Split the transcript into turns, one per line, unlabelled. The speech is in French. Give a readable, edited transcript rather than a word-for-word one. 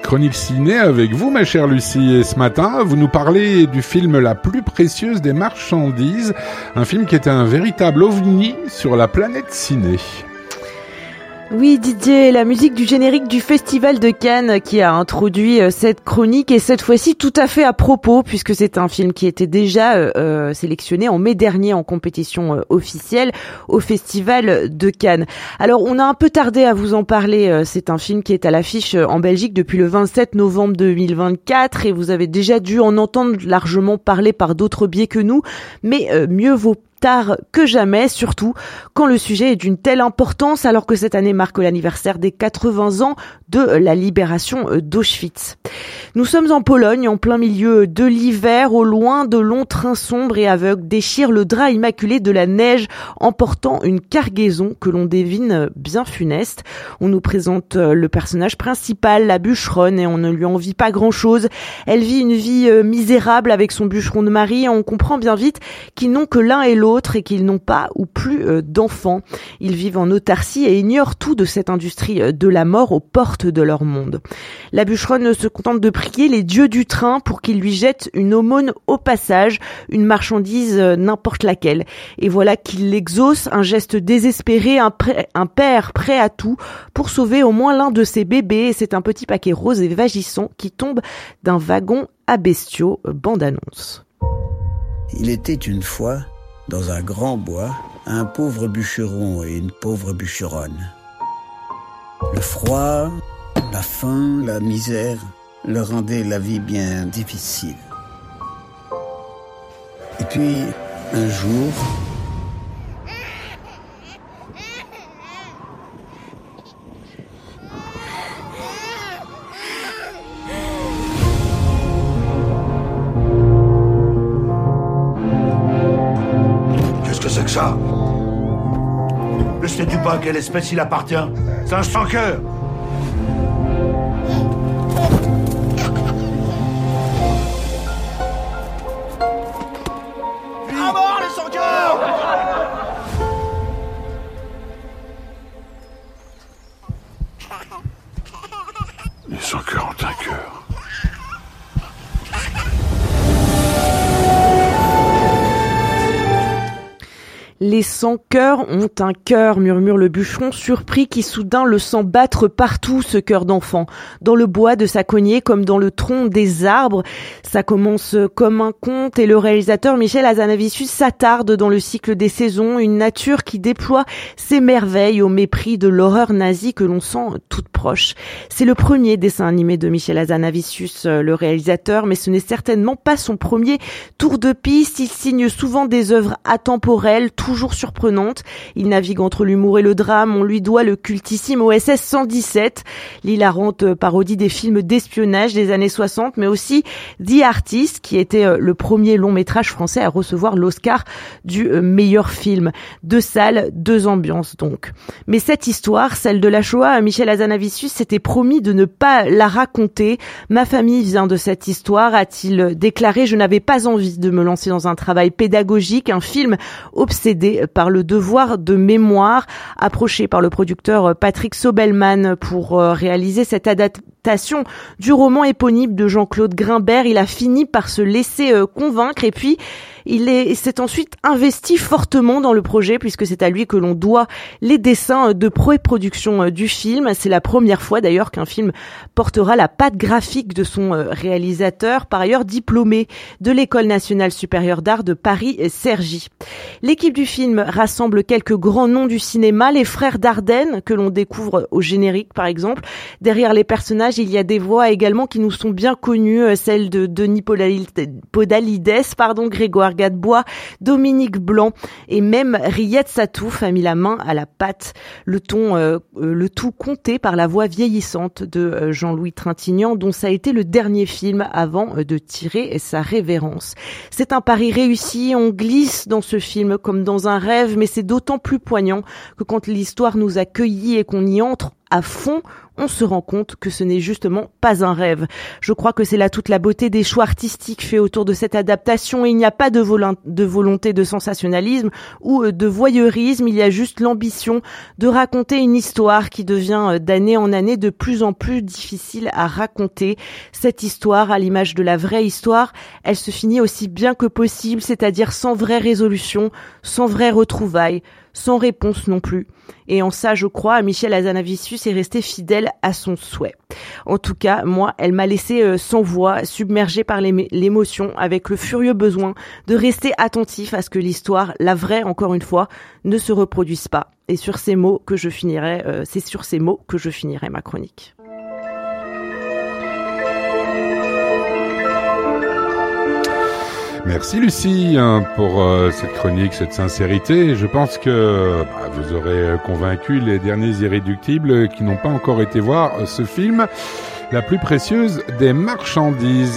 chronique ciné avec vous, ma chère Lucie. Et ce matin, vous nous parlez du film La plus précieuse des marchandises, un film qui est un véritable ovni sur la planète ciné.
Oui, Didier, la musique du générique du Festival de Cannes qui a introduit cette chronique et cette fois-ci tout à fait à propos puisque c'est un film qui était déjà sélectionné en mai dernier en compétition officielle au Festival de Cannes. Alors, on a un peu tardé à vous en parler. C'est un film qui est à l'affiche en Belgique depuis le 27 novembre 2024 et vous avez déjà dû en entendre largement parler par d'autres biais que nous, mais mieux vaut tard que jamais, surtout quand le sujet est d'une telle importance alors que cette année marque l'anniversaire des 80 ans de la libération d'Auschwitz. Nous sommes en Pologne, en plein milieu de l'hiver, au loin de longs trains sombres et aveugles déchirent le drap immaculé de la neige, emportant une cargaison que l'on devine bien funeste. On nous présente le personnage principal, la bûcheronne, et on ne lui envie pas grand-chose. Elle vit une vie misérable avec son bûcheron de mari et on comprend bien vite qu'ils n'ont que l'un et l'autre et qu'ils n'ont pas ou plus d'enfants. Ils vivent en autarcie et ignorent tout de cette industrie de la mort aux portes de leur monde. La bûcheronne se contente de prier les dieux du train pour qu'ils lui jettent une aumône au passage, une marchandise n'importe laquelle. Et voilà qu'il l'exauce, un geste désespéré, un père prêt à tout pour sauver au moins l'un de ses bébés. Et c'est un petit paquet rose et vagissant qui tombe d'un wagon à bestiaux. Bande-annonce.
Il était une fois, dans un grand bois, un pauvre bûcheron et une pauvre bûcheronne. Le froid, la faim, la misère leur rendaient la vie bien difficile. Et puis, un jour,
qu'est-ce que c'est que ça? Ne sais-tu pas à quelle espèce il appartient? C'est un sans-cœur. À mort, les sans-cœurs!
Les sans-cœurs ont un cœur.
Les sans-cœurs ont un cœur, murmure le bûcheron, surpris qui soudain le sent battre partout, ce cœur d'enfant. Dans le bois de sa cognée comme dans le tronc des arbres. Ça commence comme un conte et le réalisateur Michel Hazanavicius s'attarde dans le cycle des saisons, une nature qui déploie ses merveilles au mépris de l'horreur nazie que l'on sent toute proche. C'est le premier dessin animé de Michel Hazanavicius, le réalisateur, mais ce n'est certainement pas son premier tour de piste. Il signe souvent des œuvres atemporelles, toujours surprenante. Il navigue entre l'humour et le drame. On lui doit le cultissime OSS 117, l'hilarante parodie des films d'espionnage des années 60, mais aussi The Artist, qui était le premier long métrage français à recevoir l'Oscar du meilleur film. 2 salles, 2 ambiances donc. Mais cette histoire, celle de la Shoah, Michel Hazanavicius s'était promis de ne pas la raconter. Ma famille vient de cette histoire, a-t-il déclaré. Je n'avais pas envie de me lancer dans un travail pédagogique, un film obsédé par le devoir de mémoire, approché par le producteur Patrick Sobelman pour réaliser cette adaptation du roman éponyme de Jean-Claude Grimbert. Il a fini par se laisser convaincre et puis il s'est ensuite investi fortement dans le projet puisque c'est à lui que l'on doit les dessins de pré-production du film. C'est la première fois d'ailleurs qu'un film portera la patte graphique de son réalisateur, par ailleurs diplômé de l'École nationale supérieure d'art de Paris-Cergy. L'équipe du film rassemble quelques grands noms du cinéma, les frères Dardenne que l'on découvre au générique par exemple. Derrière les personnages, il y a des voix également qui nous sont bien connues, celles de Denis Podalides, Grégoire Gadebois, Dominique Blanc et même Riyad Satouf a mis la main à la pâte. Le tout compté par la voix vieillissante de Jean-Louis Trintignant, dont ça a été le dernier film avant de tirer sa révérence. C'est un pari réussi, on glisse dans ce film comme dans un rêve, mais c'est d'autant plus poignant que quand l'histoire nous accueille et qu'on y entre à fond, on se rend compte que ce n'est justement pas un rêve. Je crois que c'est là toute la beauté des choix artistiques faits autour de cette adaptation. Il n'y a pas de volonté de sensationnalisme ou de voyeurisme, il y a juste l'ambition de raconter une histoire qui devient d'année en année de plus en plus difficile à raconter. Cette histoire, à l'image de la vraie histoire, elle se finit aussi bien que possible, c'est-à-dire sans vraie résolution, sans vraie retrouvaille, sans réponse non plus. Et en ça, je crois, Michel Hazanavicius est resté fidèle à son souhait. En tout cas, moi, elle m'a laissé sans voix, submergée par l'émotion, avec le furieux besoin de rester attentif à ce que l'histoire, la vraie encore une fois, ne se reproduise pas. Et sur ces mots que je finirai, c'est sur ces mots que je finirai ma chronique.
Merci Lucie pour cette chronique, cette sincérité. Je pense que vous aurez convaincu les derniers irréductibles qui n'ont pas encore été voir ce film, La plus précieuse des marchandises.